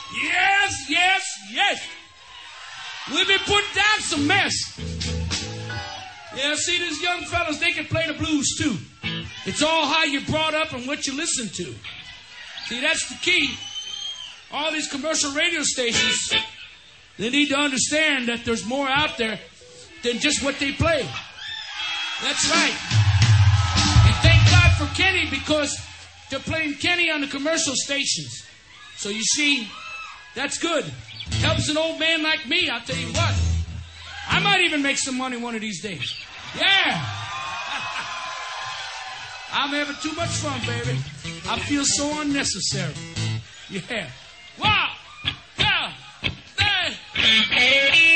Yes, yes, yes. We've been putting down some mess. Yeah, see, these young fellas, they can play the blues too. It's all how you're brought up and what you listen to. See, that's the key. All these commercial radio stations, they need to understand that there's more out there than just what they play. That's right. And thank God for Kenny, because they're playing Kenny on the commercial stations. So you see, that's good. Helps an old man like me, I'll tell you what. I might even make some money one of these days. Yeah. I'm having too much fun, baby. I feel so unnecessary. Yeah. Wow. Yeah. Hey.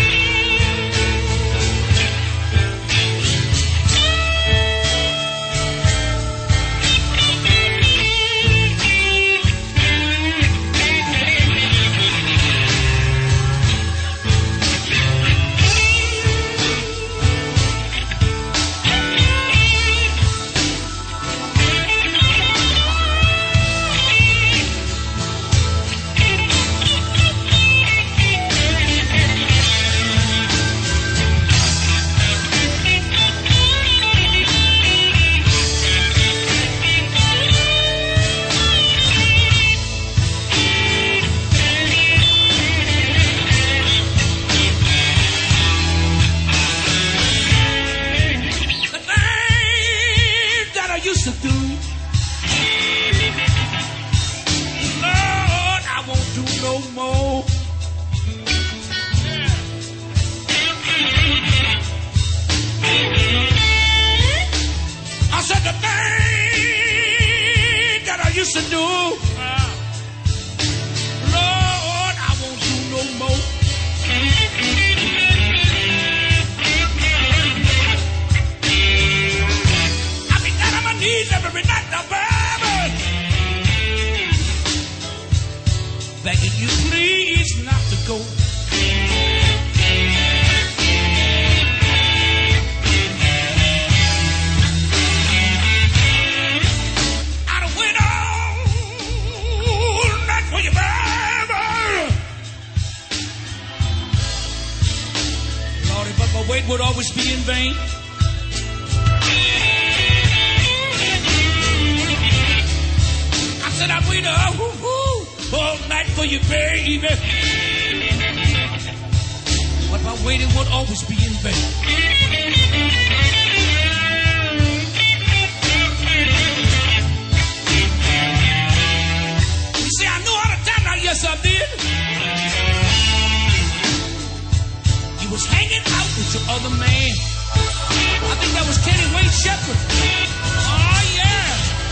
Would always be in vain. I said I'd wait all night for you, baby. But my waiting would always be in vain. You see, I knew all the time now, yes I did. You was hanging out with your other man. I think that was Kenny Wayne Shepherd. Oh, yeah.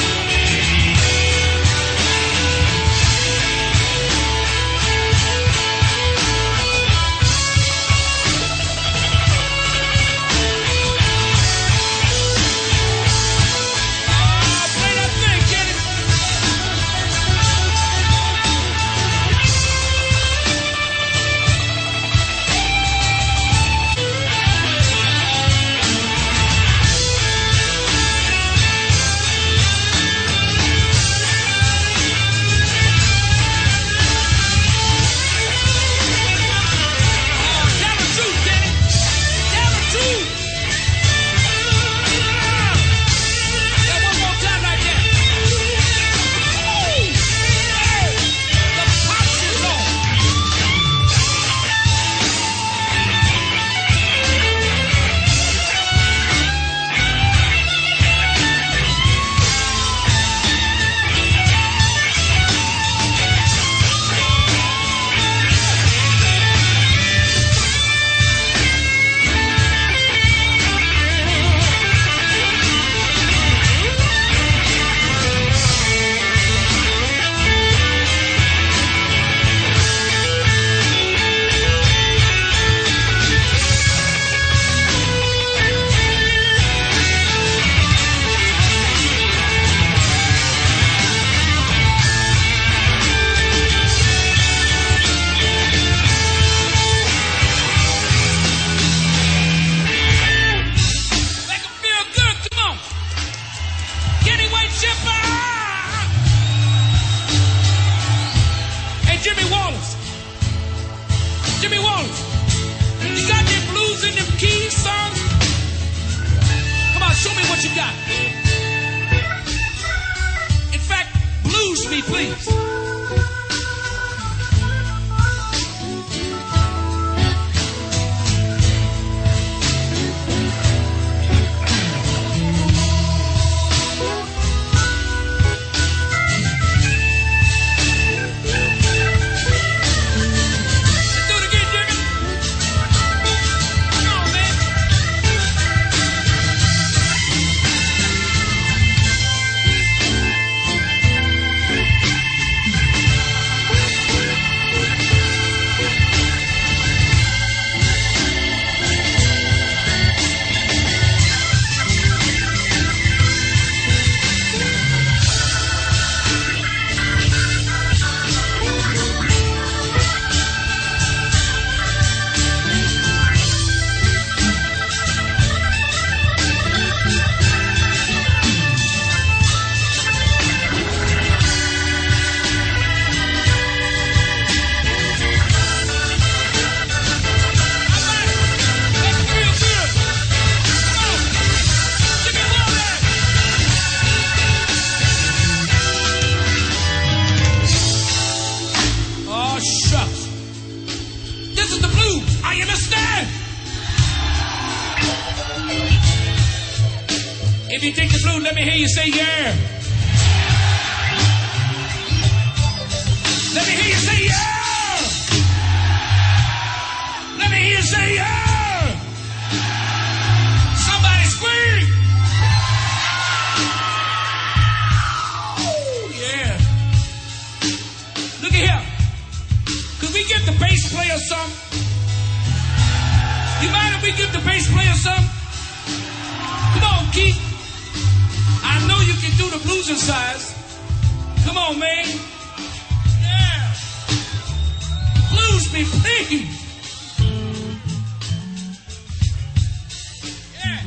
Oh, play that thing, Kenny. give me one. You got them blues in them keys, son? Come on, show me what you got. In fact, blues me, please. If you take the blues, let me hear you say yeah. Let me hear you say yeah. Let me hear you say yeah. Somebody scream. Oh, yeah. Look at here. Could we get the bass player some? You mind if we give the bass player some? Come on, Keith. I know you can do the blues size. Come on, man. Yeah. Blues me, please. Yeah.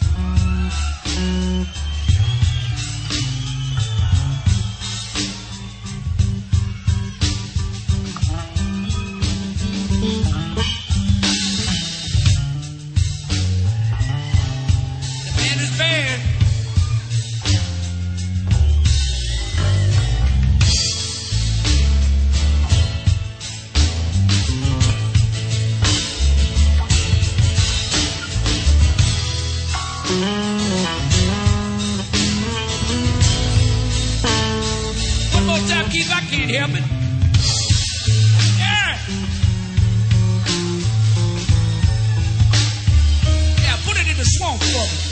The band is bad. One more time, Keith, I can't help it. Yeah. Yeah, put it in the swamp for me.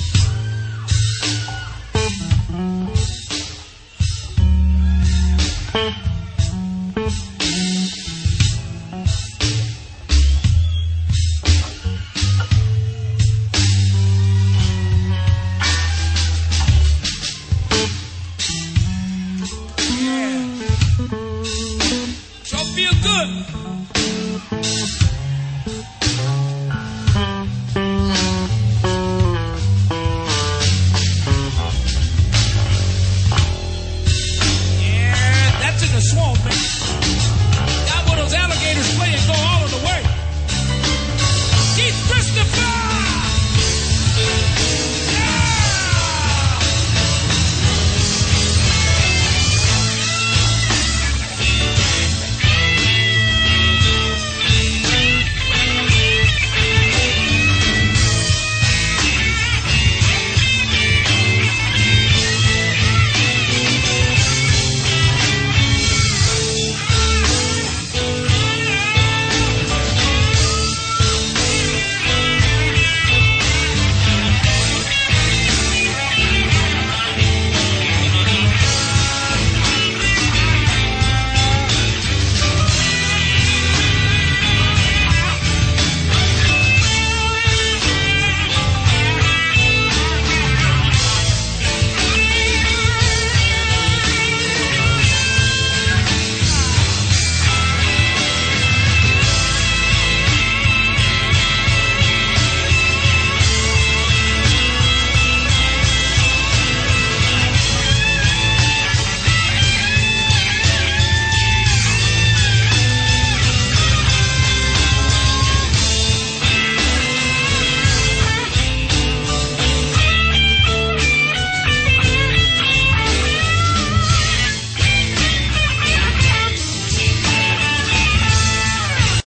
Feel good. Yeah, that's in the swamp, man.